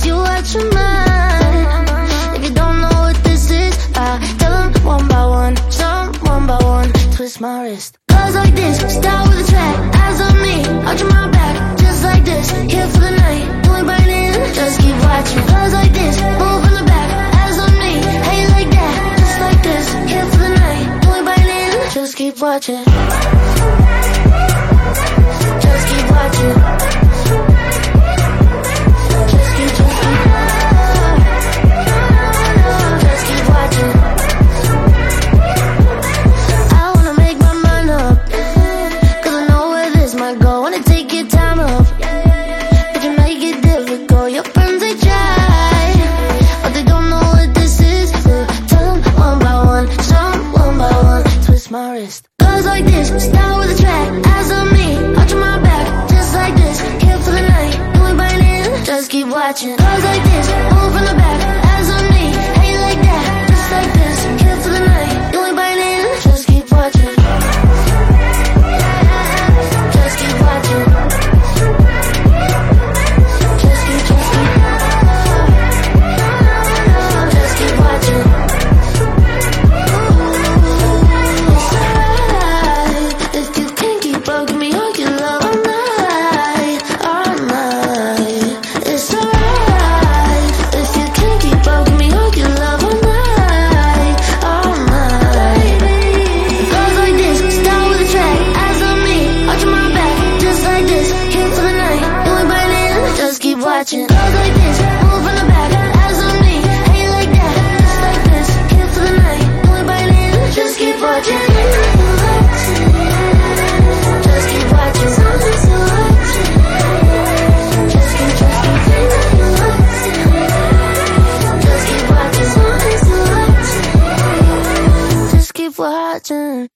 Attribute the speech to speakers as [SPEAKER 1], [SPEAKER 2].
[SPEAKER 1] you out your mind. If you don't know what this is, I tell them one by one, some one by one. Twist my wrist. Girls like this, start with a track. Eyes on me, arching my back, just like this. Here for the night, doing burning, just keep watching. Girls like this, move from the back. Eyes on me, how you like that? Just like this, here for the night, doing burning, just keep watching. Just keep watching. Just keep watching. I wanna make my mind up, 'cause I know where this might go. Wanna take your time up, but you make it difficult. Your friends, they try, but they don't know what this is. Tell them one by one, some one by one. Twist my wrist. Girls like this, start with a track. Eyes on me, arching my back, just like this. Here for the night, doing burning, just keep watching. Girls like this, move from the back. Eyes on me, how you like that? Just like this. Here for the night, doing burning, just keep watching. Just keep watching. Just keep watching. It's alright if you can't keep up, give me all your love all night, all night. It's alright if you can't keep up, give me all your love all night, all night. Girls like this, start with a track. Eyes on me, arching my back, just like this. Here for the night, doing burning, just keep watching. Girls like this, move from the back. Eyes on me, how you like that? Just like this. Here for the night, doing burning, just keep watching. Just keep watching. Just keep watching. Just keep watching.